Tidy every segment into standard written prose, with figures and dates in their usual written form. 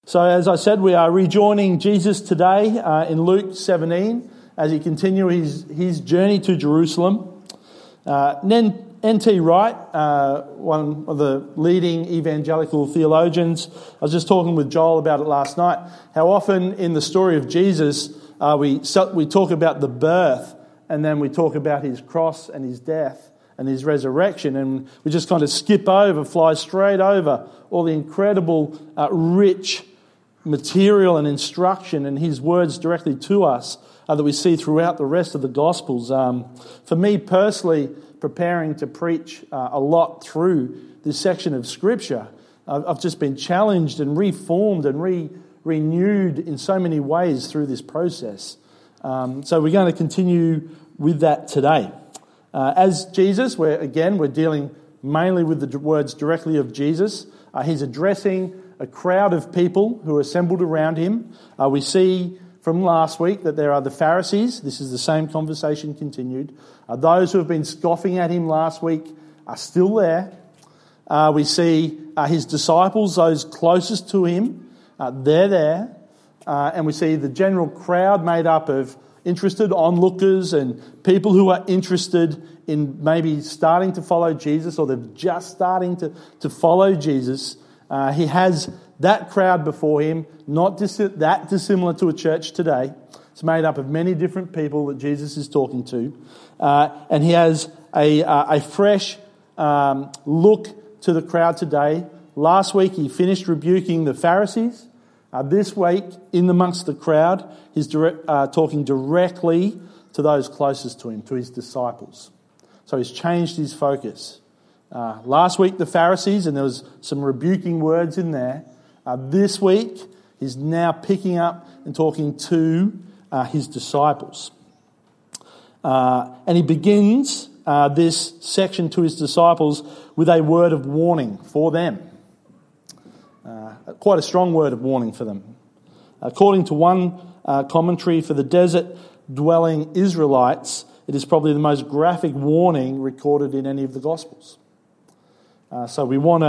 So as I said, we are rejoining Jesus today in Luke 17 as he continues his journey to Jerusalem. N.T. Wright, one of the leading evangelical theologians, I was just talking with Joel about it last night, how often in the story of Jesus we talk about the birth and then we talk about his cross and his death and his resurrection, and we just kind of fly straight over all the incredible, rich material and instruction and his words directly to us that we see throughout the rest of the Gospels. For me personally, preparing to preach a lot through this section of Scripture, I've just been challenged and reformed and renewed in so many ways through this process. So we're going to continue with that today. As Jesus, we're dealing mainly with the words directly of Jesus. He's addressing a crowd of people who are assembled around him. We see from last week that there are the Pharisees. This is the same conversation continued. Those who have been scoffing at him last week are still there. We see his disciples, those closest to him, they're there. And we see the general crowd made up of interested onlookers and people who are interested in maybe starting to follow Jesus, or they're just starting to follow Jesus. He has that crowd before him, not that dissimilar to a church today. It's made up of many different people that Jesus is talking to. And he has a fresh look to the crowd today. Last week he finished rebuking the Pharisees. This week, in amongst the crowd, he's talking directly to those closest to him, to his disciples. So he's changed his focus. Last week, the Pharisees, and there was some rebuking words in there. This week, he's now picking up and talking to his disciples. And he begins this section to his disciples with a word of warning for them. Quite a strong word of warning for them. According to one commentary, for the desert-dwelling Israelites, it is probably the most graphic warning recorded in any of the Gospels. So we want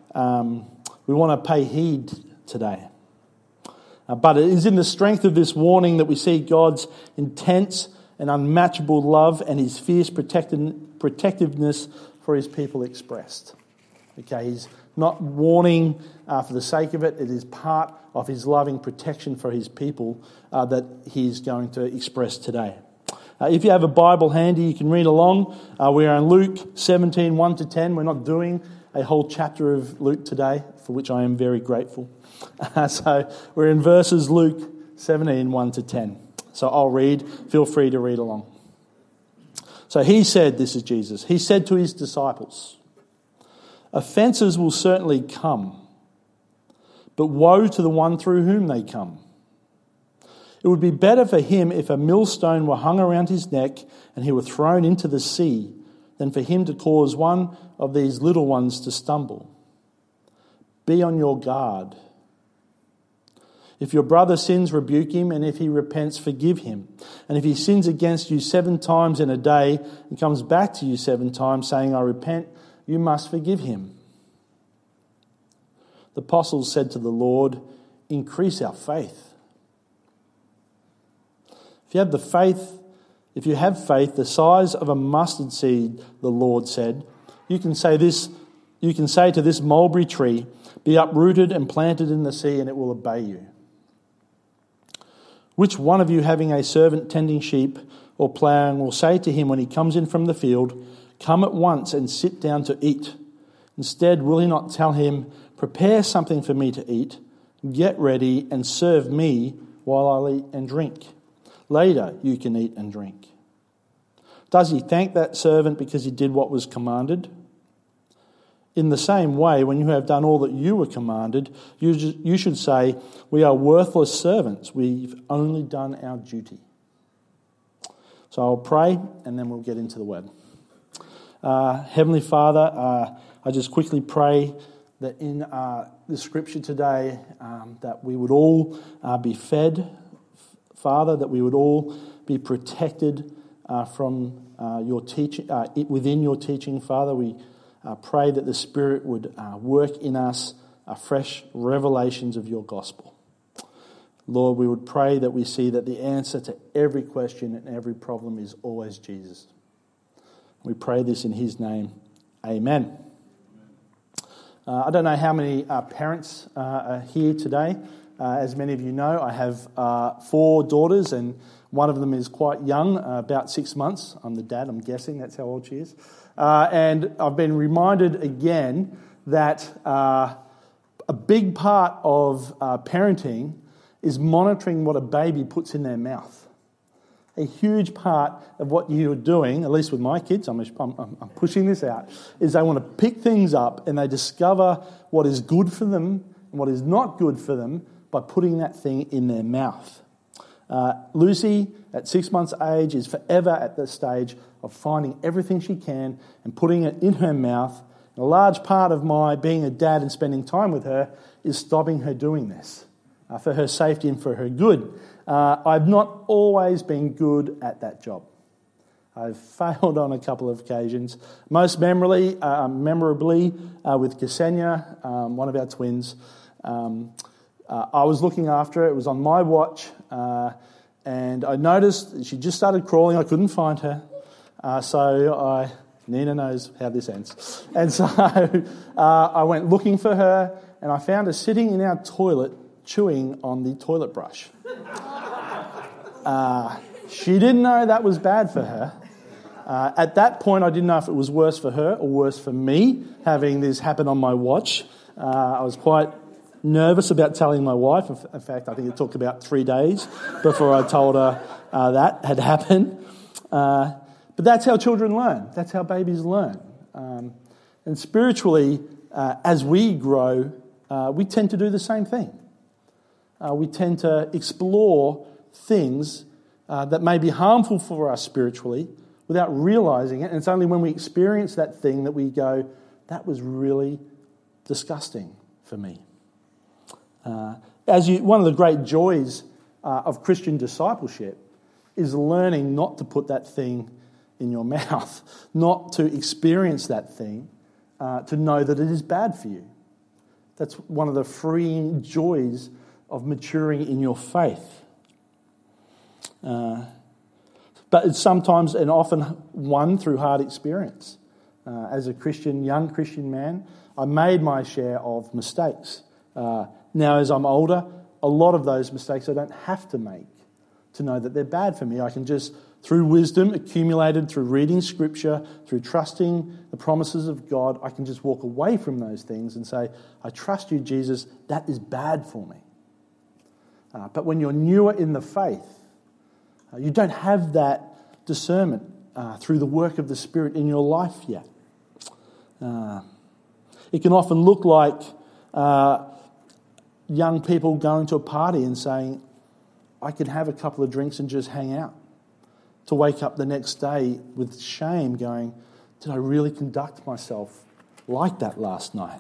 to pay heed today. But it is in the strength of this warning that we see God's intense and unmatchable love and his fierce protectiveness for his people expressed. Okay, he's not warning for the sake of it. It is part of his loving protection for his people that he's going to express today. If you have a Bible handy, you can read along. We are in Luke 17, 1 to 10. We're not doing a whole chapter of Luke today, for which I am very grateful. So we're in verses Luke 17, 1 to 10. So I'll read. Feel free to read along. So he said, this is Jesus, he said to his disciples, "Offences will certainly come, but woe to the one through whom they come. It would be better for him if a millstone were hung around his neck and he were thrown into the sea than for him to cause one of these little ones to stumble. Be on your guard. If your brother sins, rebuke him, and if he repents, forgive him. And if he sins against you 7 times in a day and comes back to you 7 times saying, 'I repent,' you must forgive him." The apostles said to the Lord, "Increase our faith." If you have faith the size of a mustard seed, the Lord said, you can say to this mulberry tree, "Be uprooted and planted in the sea," and it will obey you. Which one of you, having a servant tending sheep or ploughing, will say to him when he comes in from the field, "Come at once and sit down to eat"? Instead, will he not tell him, "Prepare something for me to eat, get ready and serve me while I eat and drink? Later you can eat and drink." Does he thank that servant because he did what was commanded? In the same way, when you have done all that you were commanded, you should say, "We are worthless servants. We've only done our duty." So I'll pray and then we'll get into the word. Heavenly Father, I just quickly pray that in the scripture today that we would all be fed, Father, that we would all be protected from your teaching, within your teaching, Father. We pray that the Spirit would work in us fresh revelations of your gospel. Lord, we would pray that we see that the answer to every question and every problem is always Jesus. We pray this in his name. Amen. I don't know how many parents are here today. As many of you know, I have 4 daughters, and one of them is quite young, about 6 months. I'm the dad, I'm guessing that's how old she is. And I've been reminded again that a big part of parenting is monitoring what a baby puts in their mouth. A huge part of what you're doing, at least with my kids, I'm pushing this out, is they want to pick things up and they discover what is good for them and what is not good for them by putting that thing in their mouth. Lucy, at 6 months' age, is forever at the stage of finding everything she can and putting it in her mouth. And a large part of my being a dad and spending time with her is stopping her doing this for her safety and for her good. I've not always been good at that job. I've failed on a couple of occasions. Most memorably with Ksenia, one of our twins. I was looking after her. It was on my watch. And I noticed she just started crawling. I couldn't find her. Nina knows how this ends. And so I went looking for her, and I found her sitting in our toilet chewing on the toilet brush. She didn't know that was bad for her. At that point, I didn't know if it was worse for her or worse for me, having this happen on my watch. I was quite nervous about telling my wife. In fact, I think it took about 3 days before I told her that had happened. But that's how children learn. That's how babies learn. And spiritually, as we grow, we tend to do the same thing. We tend to explore things that may be harmful for us spiritually without realising it. And it's only when we experience that thing that we go, that was really disgusting for me. One of the great joys of Christian discipleship is learning not to put that thing in your mouth, not to experience that thing, to know that it is bad for you. That's one of the freeing joys of maturing in your faith. But it's sometimes and often won through hard experience. As a young Christian man, I made my share of mistakes. Now as I'm older, a lot of those mistakes I don't have to make to know that they're bad for me. I can just, through wisdom accumulated through reading Scripture, through trusting the promises of God, I can just walk away from those things and say, I trust you, Jesus, that is bad for me. But when you're newer in the faith, you don't have that discernment through the work of the Spirit in your life yet. It can often look like young people going to a party and saying, I could have a couple of drinks and just hang out. To wake up the next day with shame going, did I really conduct myself like that last night?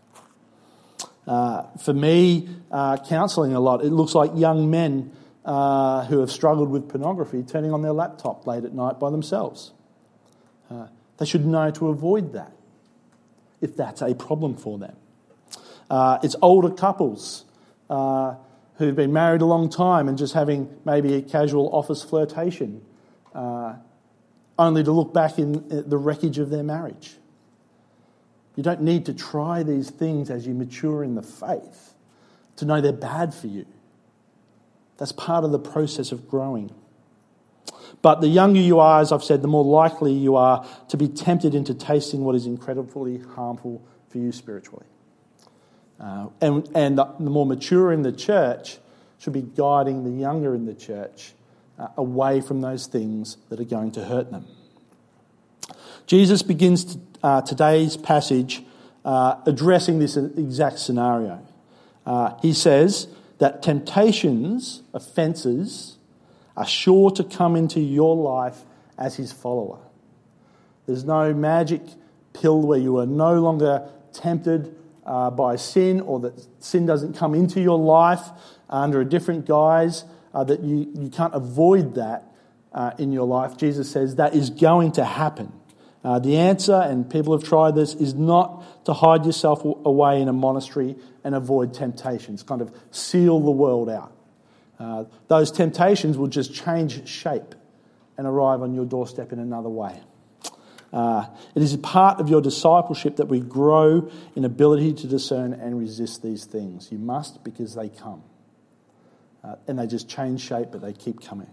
For me, counselling a lot, it looks like young men who have struggled with pornography turning on their laptop late at night by themselves. They should know to avoid that if that's a problem for them. It's older couples who've been married a long time and just having maybe a casual office flirtation only to look back in the wreckage of their marriage. You don't need to try these things as you mature in the faith to know they're bad for you. That's part of the process of growing. But the younger you are, as I've said, the more likely you are to be tempted into tasting what is incredibly harmful for you spiritually. And the more mature in the church should be guiding the younger in the church away from those things that are going to hurt them. Jesus begins today's passage addressing this exact scenario. He says that temptations, offences, are sure to come into your life as his follower. There's no magic pill where you are no longer tempted by sin, or that sin doesn't come into your life under a different guise, that you can't avoid that in your life. Jesus says that is going to happen. The answer, and people have tried this, is not to hide yourself away in a monastery and avoid temptations, kind of seal the world out. Those temptations will just change shape and arrive on your doorstep in another way. It is a part of your discipleship that we grow in ability to discern and resist these things. You must, because they come. And they just change shape, but they keep coming.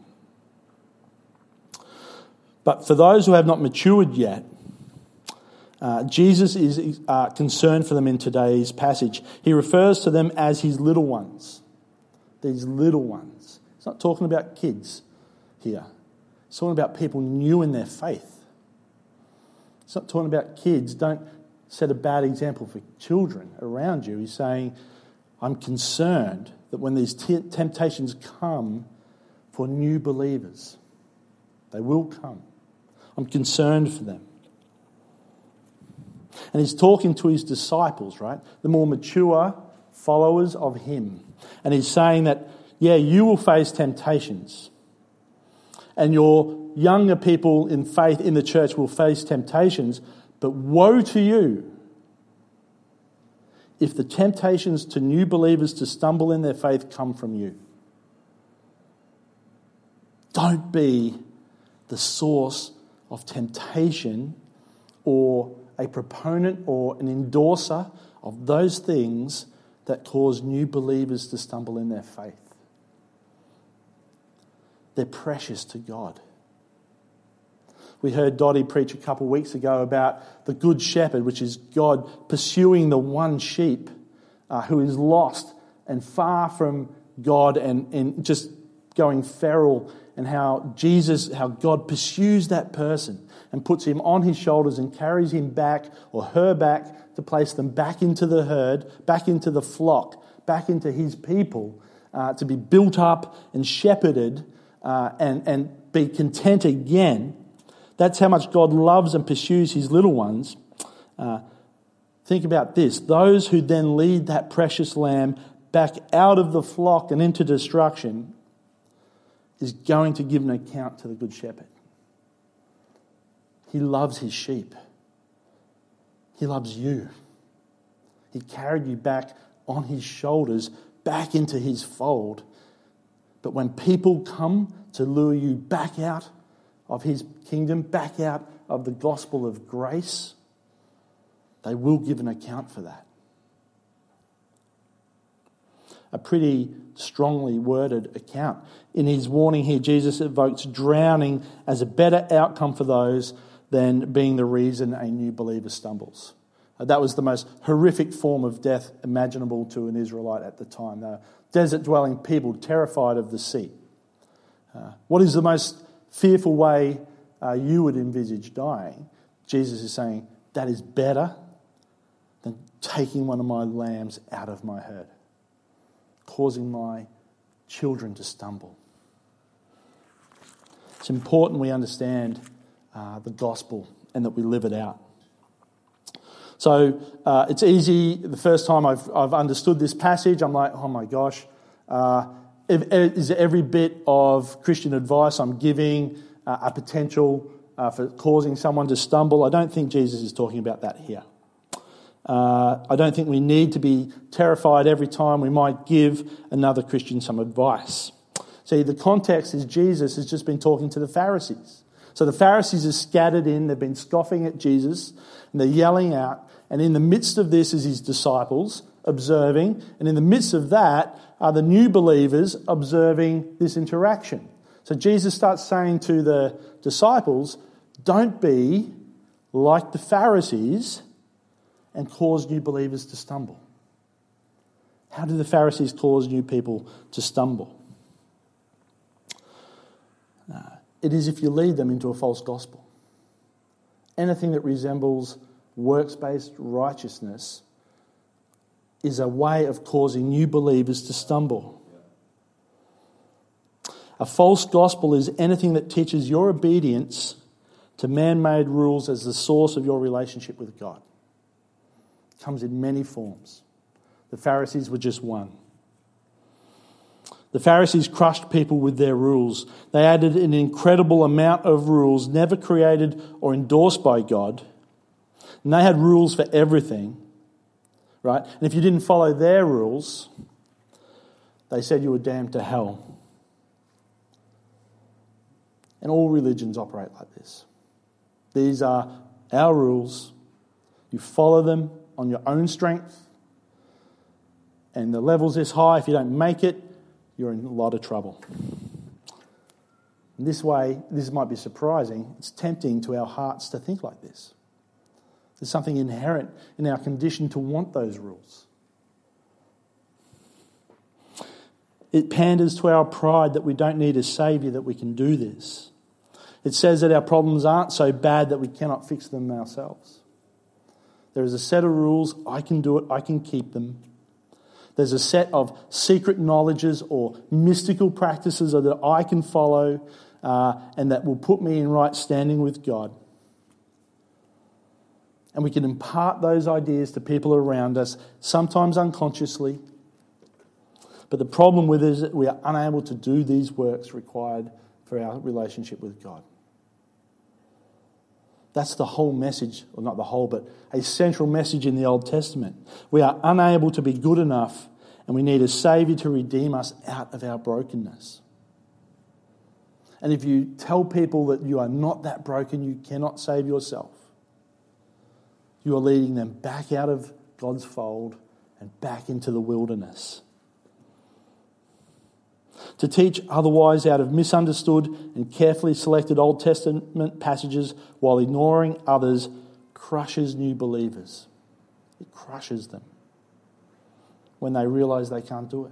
But for those who have not matured yet, Jesus is concerned for them in today's passage. He refers to them as his little ones. These little ones. He's not talking about kids here. He's talking about people new in their faith. He's not talking about kids. Don't set a bad example for children around you. He's saying, I'm concerned that when these temptations come for new believers, they will come. I'm concerned for them. And he's talking to his disciples, right? The more mature followers of him. And he's saying that, yeah, you will face temptations. And your younger people in faith in the church will face temptations. But woe to you if the temptations to new believers to stumble in their faith come from you. Don't be the source of temptation or a proponent or an endorser of those things that cause new believers to stumble in their faith. They're precious to God. We heard Dottie preach a couple of weeks ago about the Good Shepherd, which is God pursuing the one sheep who is lost and far from God and just going feral, and how God pursues that person and puts him on his shoulders and carries him back or her back to place them back into the herd, back into the flock, back into his people, to be built up and shepherded and be content again. That's how much God loves and pursues his little ones. Think about this. Those who then lead that precious lamb back out of the flock and into destruction is going to give an account to the Good Shepherd. He loves his sheep. He loves you. He carried you back on his shoulders, back into his fold. But when people come to lure you back out of his kingdom, back out of the gospel of grace, they will give an account for that. A pretty strongly worded account. In his warning here, Jesus evokes drowning as a better outcome for those than being the reason a new believer stumbles. That was the most horrific form of death imaginable to an Israelite at the time. They were desert-dwelling people terrified of the sea. What is the most fearful way you would envisage dying? Jesus is saying, that is better than taking one of my lambs out of my herd, causing my children to stumble. It's important we understand the gospel and that we live it out. So it's easy. The first time I've understood this passage, I'm like, oh my gosh, is every bit of Christian advice I'm giving a potential for causing someone to stumble? I don't think Jesus is talking about that here. I don't think we need to be terrified every time we might give another Christian some advice. See, the context is Jesus has just been talking to the Pharisees. So the Pharisees are scattered in, they've been scoffing at Jesus, and they're yelling out. And in the midst of this is his disciples observing, and in the midst of that are the new believers observing this interaction. So Jesus starts saying to the disciples, don't be like the Pharisees and cause new believers to stumble. How do the Pharisees cause new people to stumble? It is if you lead them into a false gospel. Anything that resembles works-based righteousness is a way of causing new believers to stumble. A false gospel is anything that teaches your obedience to man-made rules as the source of your relationship with God. It comes in many forms. The Pharisees were just one. The Pharisees crushed people with their rules. They added an incredible amount of rules never created or endorsed by God. And they had rules for everything. right? And if you didn't follow their rules, they said you were damned to hell. And all religions operate like this. These are our rules. You follow them on your own strength. And the level's this high. If you don't make it, you're in a lot of trouble. In this way, this might be surprising. It's tempting to our hearts to think like this. There's something inherent in our condition to want those rules. It panders to our pride that we don't need a saviour, that we can do this. It says that our problems aren't so bad that we cannot fix them ourselves. There is a set of rules. I can do it. I can keep them. There's a set of secret knowledges or mystical practices that I can follow and that will put me in right standing with God. And we can impart those ideas to people around us, sometimes unconsciously. But the problem with it is that we are unable to do these works required for our relationship with God. That's the whole message, or not the whole, but a central message in the Old Testament. We are unable to be good enough, and we need a Saviour to redeem us out of our brokenness. And if you tell people that you are not that broken, you cannot save yourself, you are leading them back out of God's fold and back into the wilderness. To teach otherwise out of misunderstood and carefully selected Old Testament passages while ignoring others crushes new believers. It crushes them when they realise they can't do it.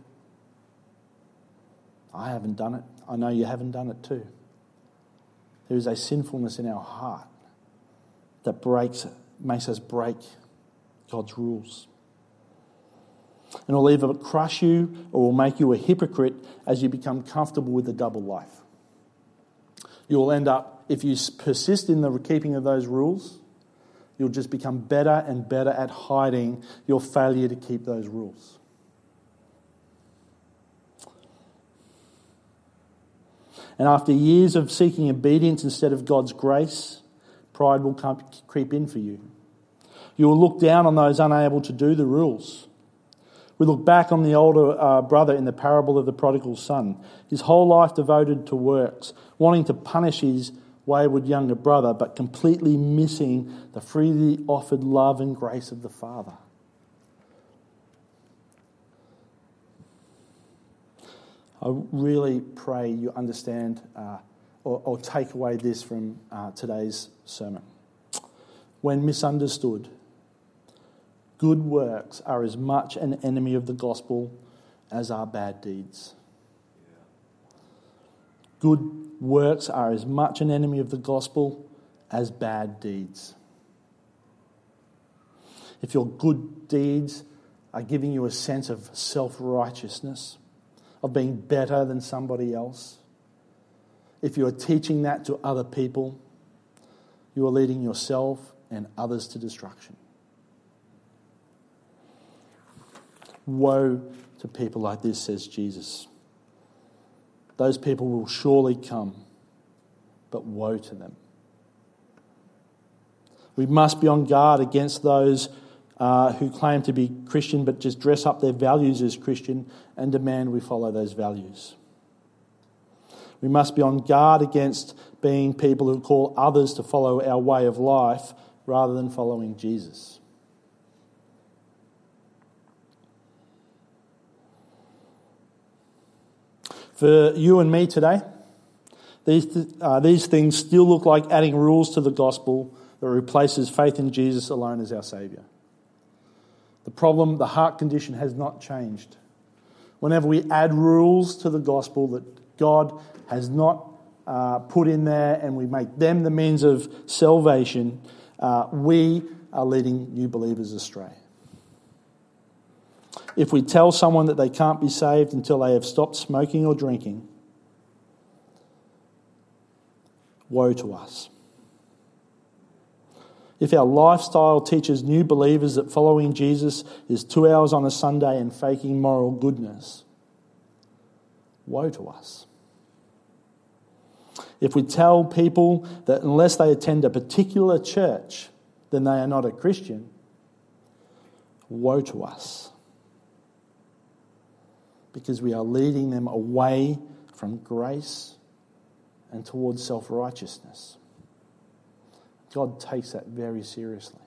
I haven't done it. I know you haven't done it too. There is a sinfulness in our heart that makes us break God's rules. And it will either crush you or will make you a hypocrite as you become comfortable with the double life. You will end up, if you persist in the keeping of those rules, you'll just become better and better at hiding your failure to keep those rules. And after years of seeking obedience instead of God's grace, pride will creep in for you. You will look down on those unable to do the rules. We look back on the older brother in the parable of the prodigal son. His whole life devoted to works, wanting to punish his wayward younger brother, but completely missing the freely offered love and grace of the Father. I really pray you understand or take away this from today's sermon. When misunderstood, good works are as much an enemy of the gospel as are bad deeds. Good works are as much an enemy of the gospel as bad deeds. If your good deeds are giving you a sense of self-righteousness, of being better than somebody else, if you are teaching that to other people, you are leading yourself and others to destruction. Woe to people like this, says Jesus. Those people will surely come, but woe to them. We must be on guard against those who claim to be Christian but just dress up their values as Christian and demand we follow those values. We must be on guard against being people who call others to follow our way of life rather than following Jesus. For you and me today, these things still look like adding rules to the gospel that replaces faith in Jesus alone as our Saviour. The problem, the heart condition, has not changed. Whenever we add rules to the gospel that God has not put in there and we make them the means of salvation, we are leading new believers astray. If we tell someone that they can't be saved until they have stopped smoking or drinking, woe to us. If our lifestyle teaches new believers that following Jesus is 2 hours on a Sunday and faking moral goodness, woe to us. If we tell people that unless they attend a particular church, then they are not a Christian, woe to us, because we are leading them away from grace and towards self-righteousness. God takes that very seriously.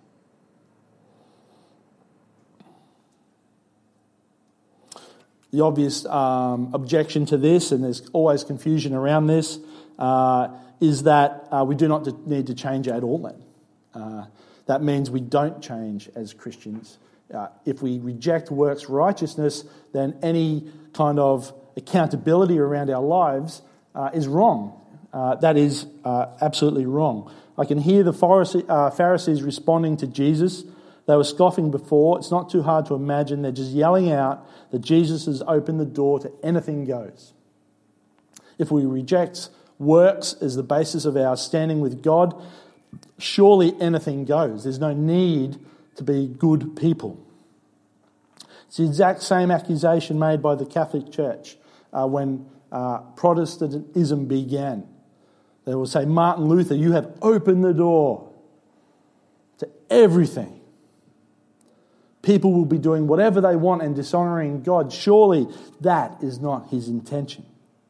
The obvious objection to this, and there's always confusion around this, is that we do not need to change at all then. That means we don't change as Christians. If we reject works righteousness, then any kind of accountability around our lives is wrong. That is absolutely wrong. I can hear the Pharisees responding to Jesus. They were scoffing before. It's not too hard to imagine. They're just yelling out that Jesus has opened the door to anything goes. If we reject works as the basis of our standing with God, surely anything goes. There's no need to be good people. It's the exact same accusation made by the Catholic Church when Protestantism began. They will say, Martin Luther, you have opened the door to everything. People will be doing whatever they want and dishonouring God. Surely that is not his intention.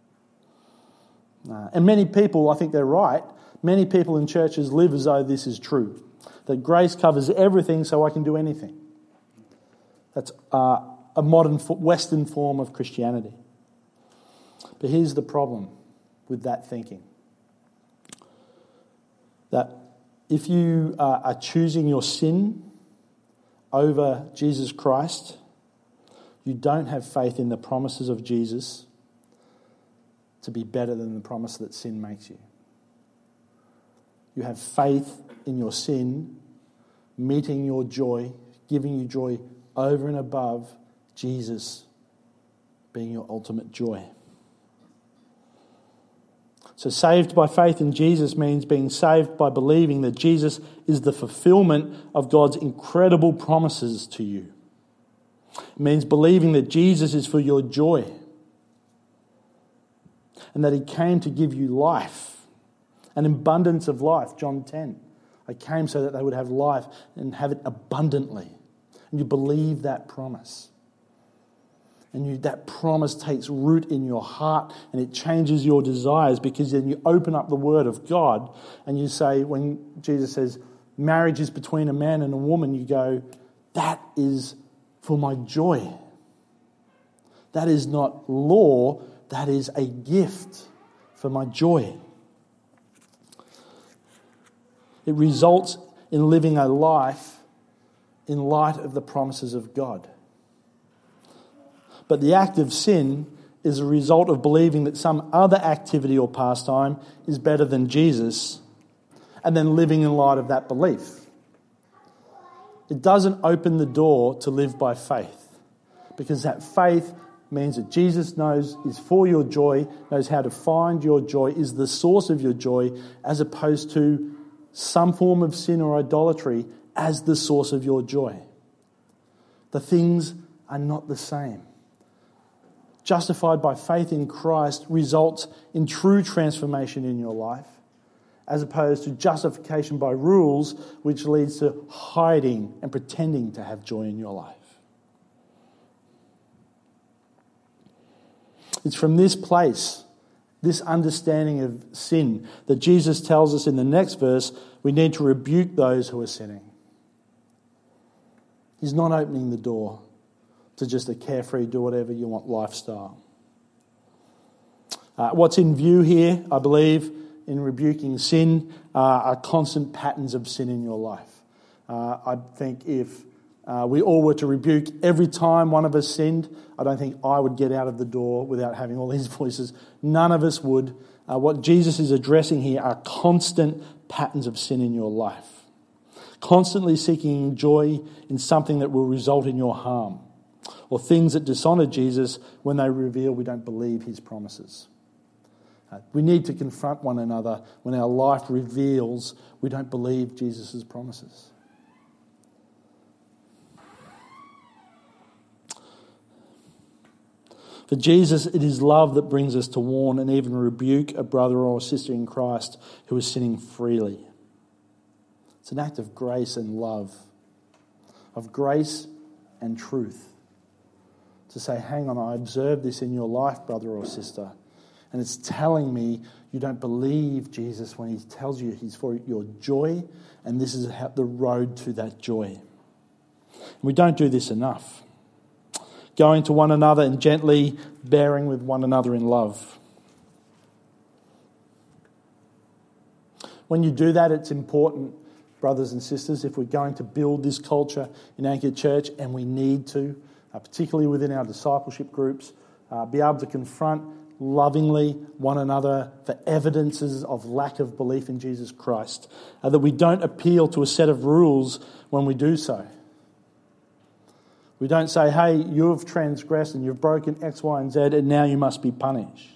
And many people, I think they're right, many people in churches live as though this is true. That grace covers everything, so I can do anything. That's a modern Western form of Christianity. But here's the problem with that thinking. That if you are choosing your sin over Jesus Christ, you don't have faith in the promises of Jesus to be better than the promise that sin makes you. You have faith in your sin meeting your joy, giving you joy over and above Jesus being your ultimate joy. So saved by faith in Jesus means being saved by believing that Jesus is the fulfillment of God's incredible promises to you. It means believing that Jesus is for your joy and that he came to give you life, an abundance of life, John 10. I came so that they would have life and have it abundantly. And you believe that promise. And that promise takes root in your heart and it changes your desires, because then you open up the Word of God and you say, when Jesus says marriage is between a man and a woman, you go, that is for my joy. That is not law, that is a gift for my joy. It results in living a life in light of the promises of God. But the act of sin is a result of believing that some other activity or pastime is better than Jesus, and then living in light of that belief. It doesn't open the door to live by faith, because that faith means that Jesus is for your joy, knows how to find your joy, is the source of your joy, as opposed to some form of sin or idolatry as the source of your joy. The things are not the same. Justified by faith in Christ results in true transformation in your life, as opposed to justification by rules, which leads to hiding and pretending to have joy in your life. It's from this place, this understanding of sin, that Jesus tells us in the next verse we need to rebuke those who are sinning. He's not opening the door to just a carefree, do whatever you want lifestyle. What's in view here, I believe, in rebuking sin are constant patterns of sin in your life. I think if we all were to rebuke every time one of us sinned, I don't think I would get out of the door without having all these voices. None of us would. What Jesus is addressing here are constant patterns of sin in your life. Constantly seeking joy in something that will result in your harm, or things that dishonour Jesus when they reveal we don't believe his promises. We need to confront one another when our life reveals we don't believe Jesus' promises. For Jesus, it is love that brings us to warn and even rebuke a brother or sister in Christ who is sinning freely. It's an act of grace and love. Of grace and truth. To say, hang on, I observed this in your life, brother or sister, and it's telling me you don't believe Jesus when he tells you he's for your joy, and this is the road to that joy. And we don't do this enough. Going to one another and gently bearing with one another in love. When you do that, it's important, brothers and sisters, if we're going to build this culture in Anchor Church, and we need to, particularly within our discipleship groups, be able to confront lovingly one another for evidences of lack of belief in Jesus Christ, that we don't appeal to a set of rules when we do so. We don't say, hey, you've transgressed and you've broken X, Y, and Z, and now you must be punished.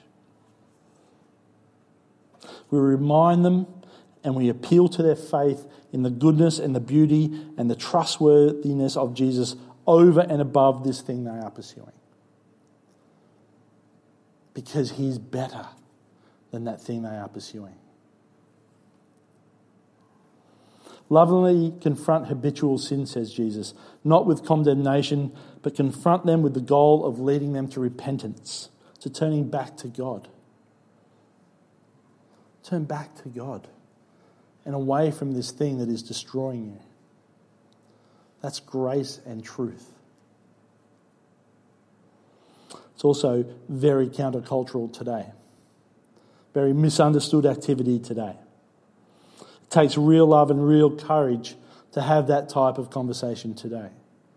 We remind them and we appeal to their faith in the goodness and the beauty and the trustworthiness of Jesus over and above this thing they are pursuing. Because he's better than that thing they are pursuing. Lovingly confront habitual sin, says Jesus, not with condemnation, but confront them with the goal of leading them to repentance, to turning back to God. Turn back to God and away from this thing that is destroying you. That's grace and truth. It's also very countercultural today. Very misunderstood activity today. It takes real love and real courage to have that type of conversation today.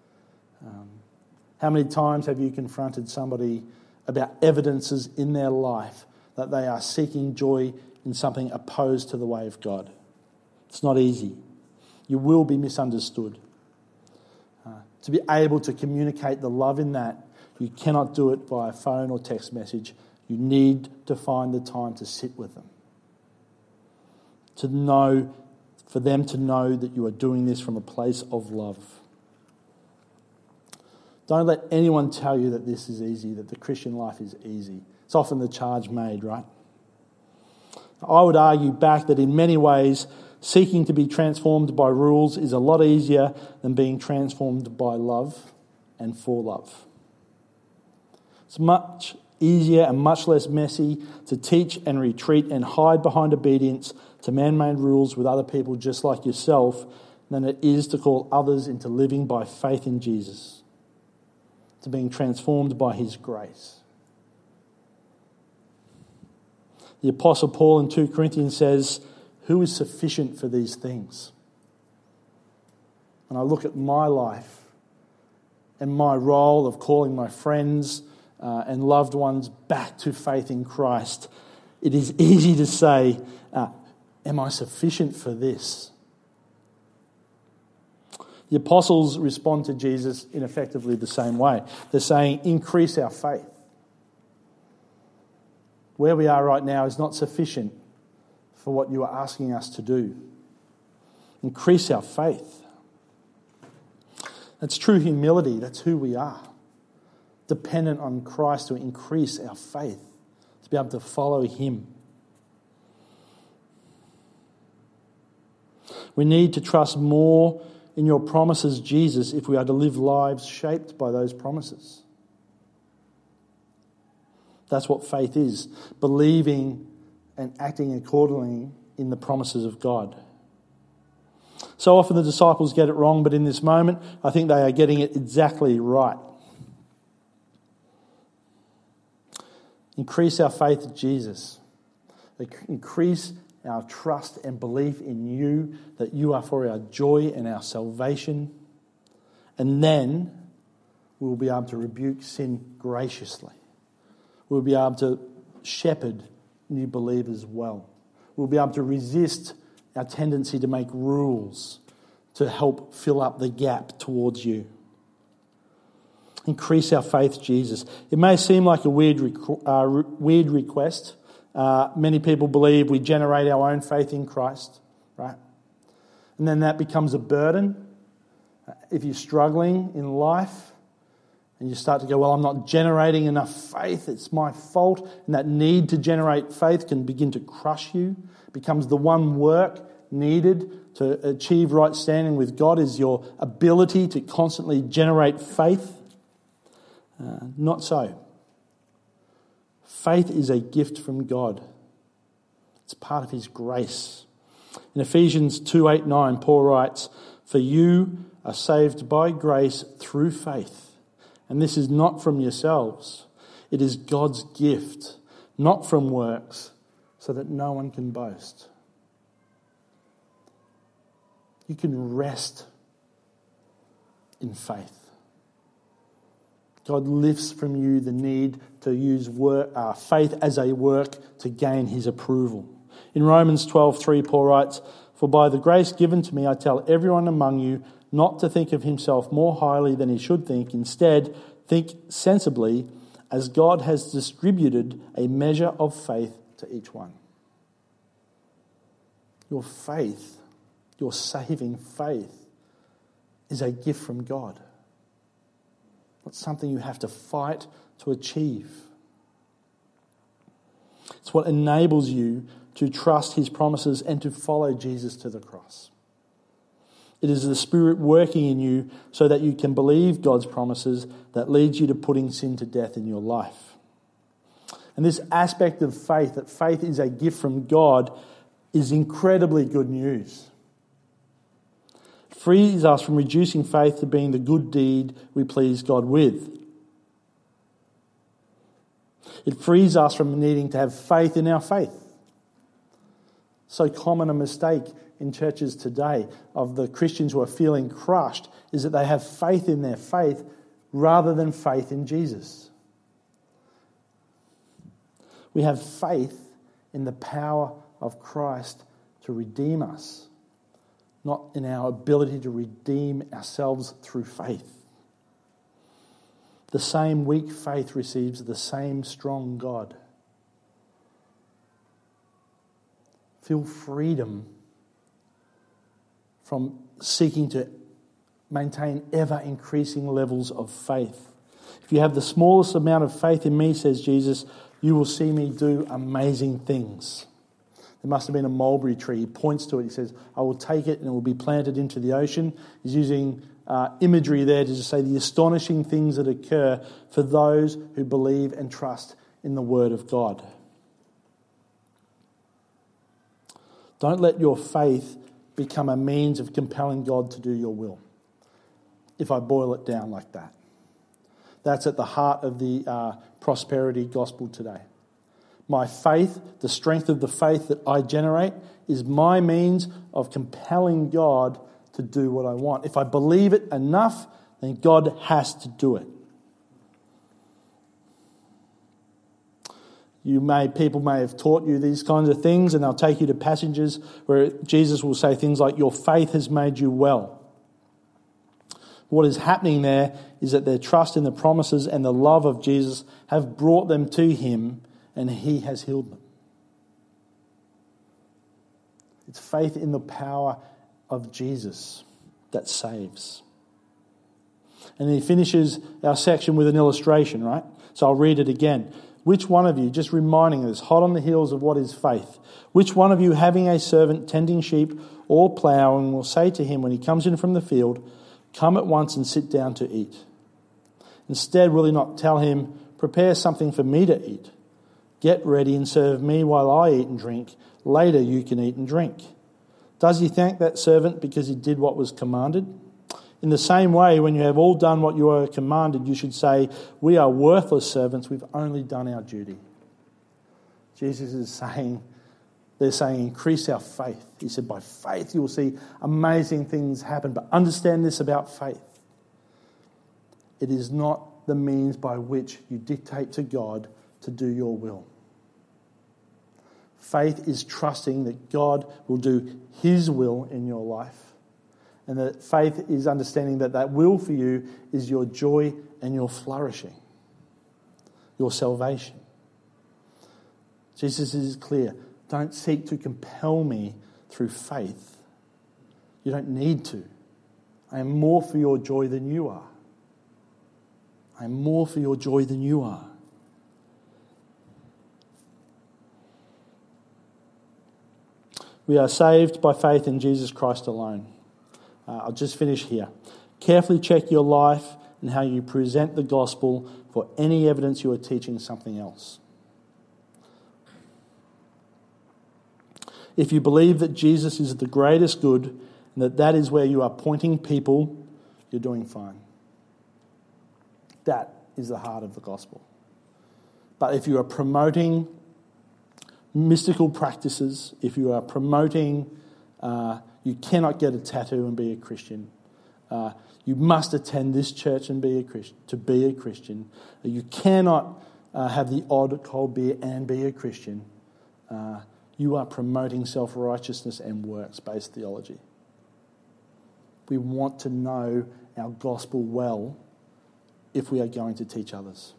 How many times have you confronted somebody about evidences in their life that they are seeking joy in something opposed to the way of God? It's not easy. You will be misunderstood. To be able to communicate the love in that, you cannot do it via phone or text message. You need to find the time to sit with them. To know, for them to know that you are doing this from a place of love. Don't let anyone tell you that this is easy, that the Christian life is easy. It's often the charge made, right? I would argue back that in many ways, seeking to be transformed by rules is a lot easier than being transformed by love and for love. It's much easier and much less messy to teach and retreat and hide behind obedience to man-made rules with other people just like yourself than it is to call others into living by faith in Jesus, to being transformed by his grace. The Apostle Paul in 2 Corinthians says, who is sufficient for these things? When I look at my life and my role of calling my friends and loved ones back to faith in Christ, it is easy to say, am I sufficient for this? The apostles respond to Jesus in effectively the same way. They're saying, increase our faith. Where we are right now is not sufficient for what you are asking us to do. Increase our faith. That's true humility. That's who we are. Dependent on Christ to increase our faith, to be able to follow him. We need to trust more in your promises, Jesus, if we are to live lives shaped by those promises. That's what faith is, believing and acting accordingly in the promises of God. So often the disciples get it wrong, but in this moment, I think they are getting it exactly right. Increase our faith in Jesus. Increase our trust and belief in you, that you are for our joy and our salvation. And then we'll be able to rebuke sin graciously. We'll be able to shepherd new believers well. We'll be able to resist our tendency to make rules to help fill up the gap towards you. Increase our faith, Jesus. It may seem like a weird request. Many people believe we generate our own faith in Christ, right? And then that becomes a burden. If you're struggling in life and you start to go, well, I'm not generating enough faith, it's my fault, and that need to generate faith can begin to crush you. It becomes the one work needed to achieve right standing with God is your ability to constantly generate faith. Not so. Faith is a gift from God. It's part of his grace. In Ephesians 2:8-9, Paul writes, "For you are saved by grace through faith, and this is not from yourselves. It is God's gift, not from works, so that no one can boast." You can rest in faith. God lifts from you the need to use faith as a work to gain his approval. In Romans 12:3, Paul writes, "For by the grace given to me, I tell everyone among you not to think of himself more highly than he should think. Instead, think sensibly, as God has distributed a measure of faith to each one." Your faith, your saving faith, is a gift from God. Not something you have to fight to achieve. It's what enables you to trust his promises and to follow Jesus to the cross. It is the Spirit working in you so that you can believe God's promises that leads you to putting sin to death in your life. And this aspect of faith, that faith is a gift from God, is incredibly good news. It frees us from reducing faith to being the good deed we please God with. It frees us from needing to have faith in our faith. So common a mistake in churches today of the Christians who are feeling crushed is that they have faith in their faith rather than faith in Jesus. We have faith in the power of Christ to redeem us, not in our ability to redeem ourselves through faith. The same weak faith receives the same strong God. Feel freedom from seeking to maintain ever-increasing levels of faith. If you have the smallest amount of faith in me, says Jesus, you will see me do amazing things. There must have been a mulberry tree. He points to it. He says, I will take it and it will be planted into the ocean. He's using imagery there to just say the astonishing things that occur for those who believe and trust in the Word of God. Don't let your faith become a means of compelling God to do your will, if I boil it down like that. That's at the heart of the prosperity gospel today. My faith, the strength of the faith that I generate, is my means of compelling God to do what I want. If I believe it enough, then God has to do it. People may have taught you these kinds of things, and they'll take you to passages where Jesus will say things like, your faith has made you well. What is happening there is that their trust in the promises and the love of Jesus have brought them to him, and he has healed them. It's faith in the power of Jesus that saves. And he finishes our section with an illustration, right? So I'll read it again. Which one of you, just reminding us, hot on the heels of what is faith, which one of you having a servant tending sheep or ploughing will say to him when he comes in from the field, come at once and sit down to eat? Instead, will he not tell him, prepare something for me to eat? Get ready and serve me while I eat and drink. Later you can eat and drink. Does he thank that servant because he did what was commanded? In the same way, when you have all done what you are commanded, you should say, we are worthless servants, we've only done our duty. Jesus is saying, they're saying, increase our faith. He said, by faith you will see amazing things happen. But understand this about faith. It is not the means by which you dictate to God to do your will. Faith is trusting that God will do his will in your life. And that faith is understanding that that will for you is your joy and your flourishing, your salvation. Jesus is clear. Don't seek to compel me through faith. You don't need to. I am more for your joy than you are. I am more for your joy than you are. We are saved by faith in Jesus Christ alone. I'll just finish here. Carefully check your life and how you present the gospel for any evidence you are teaching something else. If you believe that Jesus is the greatest good and that is where you are pointing people, you're doing fine. That is the heart of the gospel. But if you are promoting mystical practices, if you are promoting, you cannot get a tattoo and be a Christian. You must attend this church and be a Christian to be a Christian. You cannot have the odd cold beer and be a Christian. You are promoting self-righteousness and works-based theology. We want to know our gospel well if we are going to teach others.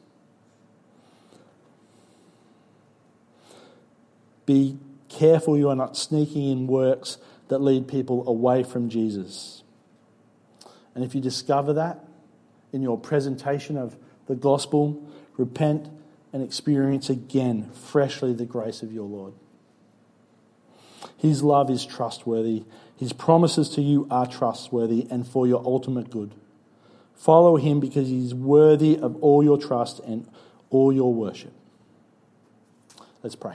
Be careful you are not sneaking in works that lead people away from Jesus. And if you discover that in your presentation of the gospel, repent and experience again freshly the grace of your Lord. His love is trustworthy. His promises to you are trustworthy and for your ultimate good. Follow him because he is worthy of all your trust and all your worship. Let's pray.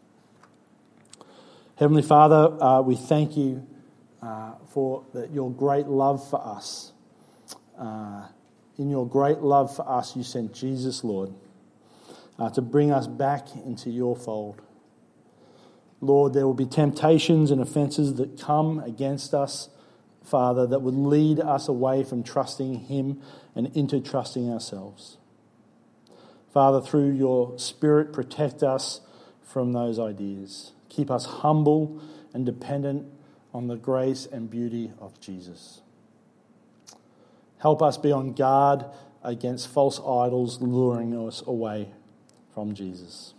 Heavenly Father, we thank you for your great love for us. In your great love for us, you sent Jesus, Lord, to bring us back into your fold. Lord, there will be temptations and offences that come against us, Father, that would lead us away from trusting him and into trusting ourselves. Father, through your Spirit, protect us from those ideas. Keep us humble and dependent on the grace and beauty of Jesus. Help us be on guard against false idols luring us away from Jesus.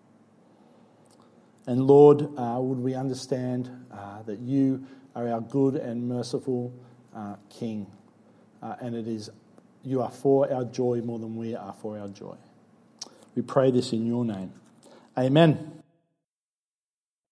And Lord, would we understand that you are our good and merciful King, and you are for our joy more than we are for our joy. We pray this in your name. Amen.